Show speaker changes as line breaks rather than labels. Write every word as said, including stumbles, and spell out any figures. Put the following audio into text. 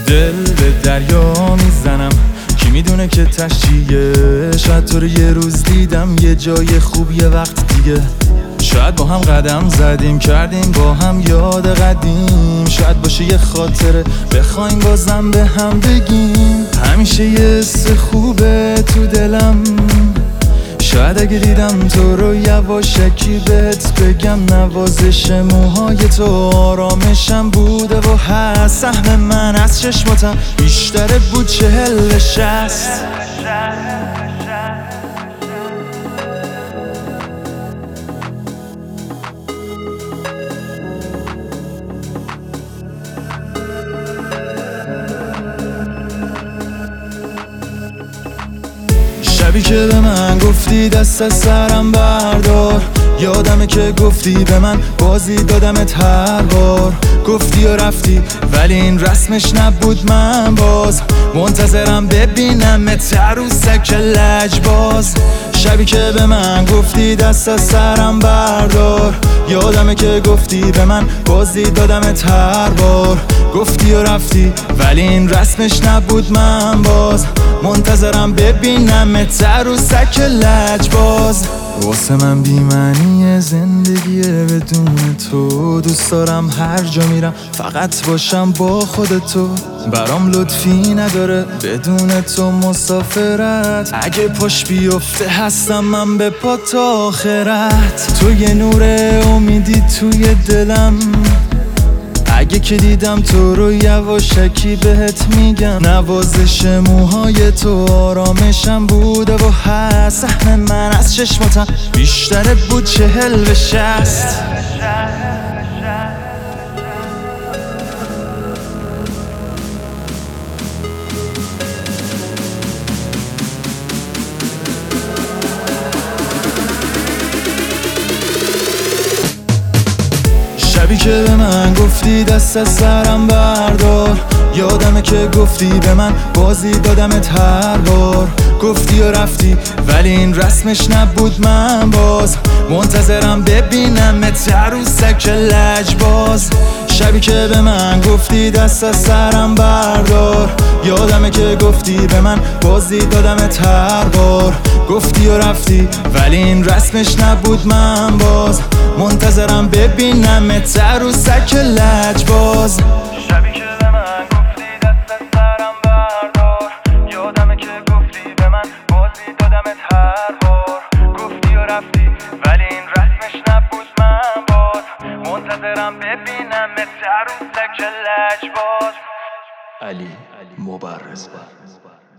دل به دریا میزنم، کی میدونه که تشجیه. شاید تو رو یه روز دیدم یه جای خوب یه وقت دیگه. شاید با هم قدم زدیم کردیم با هم یاد قدیم. شاید باشه یه خاطره بخوایم بازم به هم بگیم. همیشه یه حس خوبه تو دلم، شاید اگه دیدم تو رو یواشکی بهت بگم. نوازش موهای تو آرامشم بوده و هست. سهم من از چشماتم بیشتره بود چهل شصت. شبی که به من گفتی دست از سرم بردار، یادمه که گفتی به من بازی دادمت هر بار. گفتی و رفتی ولی این رسمش نبود، من باز منتظرم ببینمت عروسک لجباز. شبی که به من گفتی دست از سرم بردار، یادمه که گفتی به من بازی دادمت هر بار. گفتی و رفتی ولی این رسمش نبود، من باز منتظرم ببینمت عروسک لجباز. واسه من بی‌معنی زندگیه بدون تو. دوست دارم هر جا میرم فقط باشم با خودتو. برام لطفی نداره بدون تو مسافرت. اگه پاش بیفته هستم من به پا تا آخرت. تو یه نور امیدی توی دلم، اگه که دیدم تو رو یواشکی بهت میگم. نوازش موهای تو آرامشم بوده و هست. سهم من از چشماتم بیشتره بود چهل به شصت. شبی که به من گفتی دست از سرم بردار، یادمه که گفتی به من بازی دادمت هر بار. گفتی و رفتی ولی این رسمش نبود، من باز منتظرم ببینمت عروسک لجباز. شبی که به من گفتی دست از سرم بردار، یادمه که گفتی به من بازی دادمت هر بار. گفتی و رفتی ولی این رسمش نبود، من باز منتظرم ببینمت عروسک لجباز.
شبی که به من گفتی دست از سرم بردار، یادمه که گفتی به من بازی دادمت هر بار. گفتی و رفتی ولی این رسمش نبود، من باز منتظرم ببینمت عروسک لجباز.
علی مبرز.